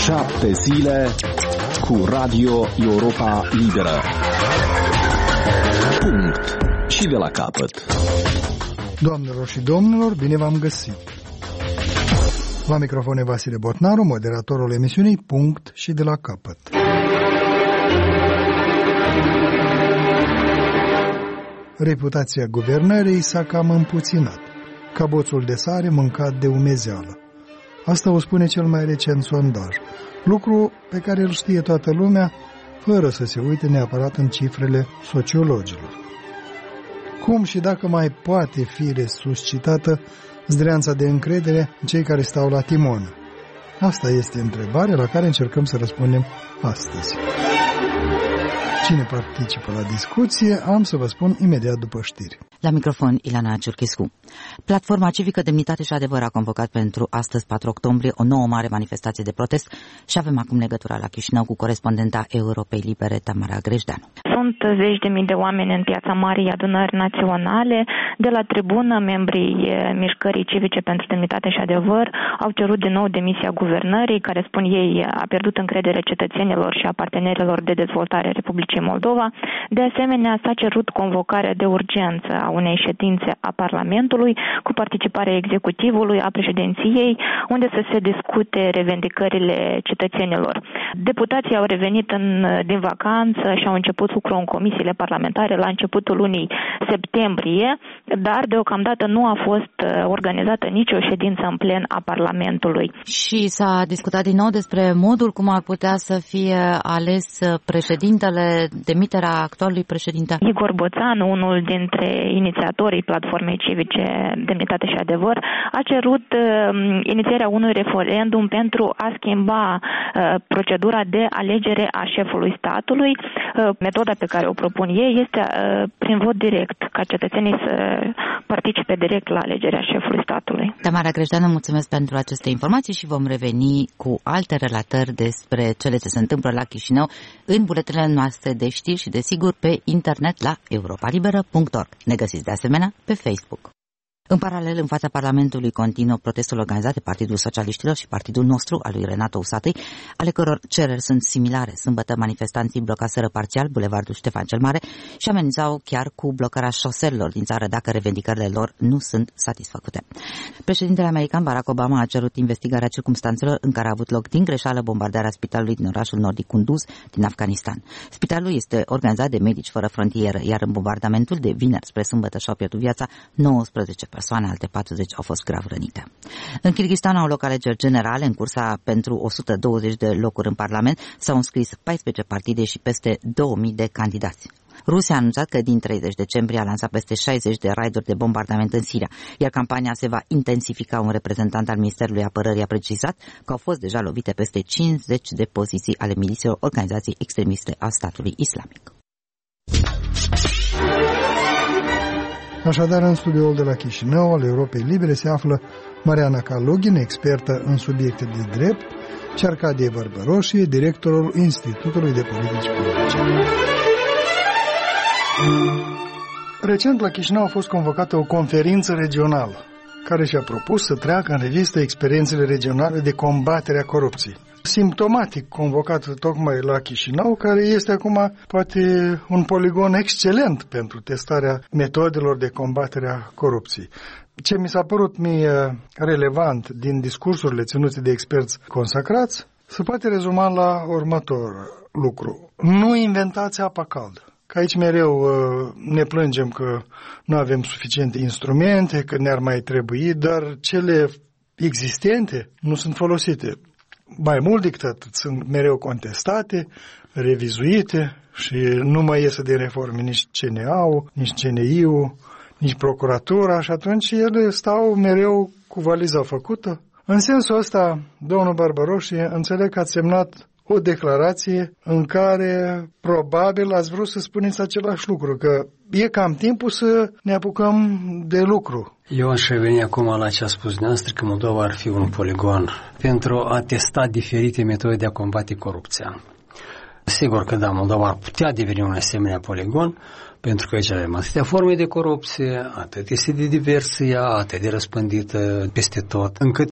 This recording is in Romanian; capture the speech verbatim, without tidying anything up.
Șapte zile cu Radio Europa Liberă. Punct. Și de la capăt. Doamnelor și domnilor, bine v-am găsit. La microfon e Vasile Botnaru, moderatorul emisiunii Punct și de la capăt. Reputația guvernării s-a cam împuținat, ca boțul de sare mâncat de umezeală. Asta o spune cel mai recent sondaj, lucru pe care îl știe toată lumea, fără să se uite neapărat în cifrele sociologilor. Cum și dacă mai poate fi resuscitată zdreanța de încredere în cei care stau la timon? Asta este întrebarea la care încercăm să răspundem astăzi. Cine participă la discuție, am să vă spun imediat după știri. La microfon, Ilana Ciurchescu. Platforma civică Demnitate și Adevăr a convocat pentru astăzi, patru octombrie, o nouă mare manifestație de protest și avem acum legătura la Chișinău cu corespondenta Europei Libere, Tamara Grejdeanu. Sunt zeci de mii de oameni în Piața Marii Adunări Naționale. De la tribună, membrii Mișcării Civice pentru Demnitate și Adevăr au cerut din nou demisia guvernării, care, spun ei, a pierdut încredere cetățenilor și a partenerilor de dezvoltare Republicii Moldova. De asemenea, s-a cerut convocarea de urgență a unei ședințe a Parlamentului cu participarea executivului, a președinției, unde să se discute revendicările cetățenilor. Deputații au revenit în, din vacanță și au început lucru în comisiile parlamentare la începutul lunii septembrie, dar deocamdată nu a fost organizată nicio ședință în plen a Parlamentului. Și s-a discutat din nou despre modul cum ar putea să fie ales președintele, demiterea actualului președinte. Igor Boțanu, unul dintre inițiatorii Platformei Civice Demnitate și Adevăr, a cerut uh, inițierea unui referendum pentru a schimba uh, procedura de alegere a șefului statului. Uh, metoda pe care o propun ei este uh, prin vot direct, ca cetățenii să participe direct la alegerea șefului statului. Tamara Grejdeanu, mulțumesc pentru aceste informații și vom reveni cu alte relatări despre cele ce se întâmplă la Chișinău în buletinele noastre de știri și, desigur, pe internet la europa liberă punct org. Ne găsiți de asemenea pe Facebook. În paralel, în fața Parlamentului continuă protestul organizat de Partidul Socialiștilor și Partidul Nostru, al lui Renato Usatăi, ale căror cereri sunt similare. Sâmbătă, manifestanții blocaseră parțial bulevardul Ștefan cel Mare și amenințau chiar cu blocarea șoselelor din țară dacă revendicările lor nu sunt satisfăcute. Președintele american Barack Obama a cerut investigarea circumstanțelor în care a avut loc din greșeală bombardarea spitalului din orașul nordic Kunduz din Afganistan. Spitalul este organizat de Medici Fără Frontieră, iar în bombardamentul de vineri spre sâmbătă și-au pierdut viața nouăsprezece persoane, alte patruzeci au fost grav rănite. În Kârgâzstan au loc alegeri generale. În cursa pentru o sută douăzeci de locuri în Parlament s-au înscris paisprezece partide și peste două mii de candidați. Rusia a anunțat că din treizeci decembrie a lansat peste șaizeci de raiduri de bombardament în Siria, iar campania se va intensifica. Un reprezentant al Ministerului Apărării a precizat că au fost deja lovite peste cincizeci de poziții ale milițiilor organizației extremiste a statului islamic. Așadar, în studioul de la Chișinău al Europei Libere se află Mariana Kalugin, expertă în subiecte de drept, și Arcadie Bărbăroșie, directorul Institutului de Politici Publice. Recent la Chișinău a fost convocată o conferință regională care și-a propus să treacă în revistă experiențele regionale de combatere a corupției. Simptomatic convocat tocmai la Chișinău, care este acum poate un poligon excelent pentru testarea metodelor de combatere a corupției. Ce mi s-a părut mie relevant din discursurile ținute de experți consacrați se poate rezuma la următor lucru. Nu inventați apa caldă. Că aici mereu ne plângem că nu avem suficiente instrumente, că ne-ar mai trebui, dar cele existente nu sunt folosite. Mai mult decât atât, sunt mereu contestate, revizuite și nu mai iese de reforme nici C N A-ul, nici C N I-ul, nici procuratura și atunci ele stau mereu cu valiza făcută. În sensul ăsta, domnul Bărbăroșie, înțeleg că ați semnat o declarație în care probabil ați vrut să spuneți același lucru, că e cam timpul să ne apucăm de lucru. Eu aș reveni acum la ce a spus dumneavoastră, că Moldova ar fi un poligon pentru a testa diferite metode de a combate corupția. Sigur că da, Moldova ar putea deveni un asemenea poligon, pentru că aici avem atâtea forme de corupție, atât este de diversă ea, atât de răspândită peste tot, încât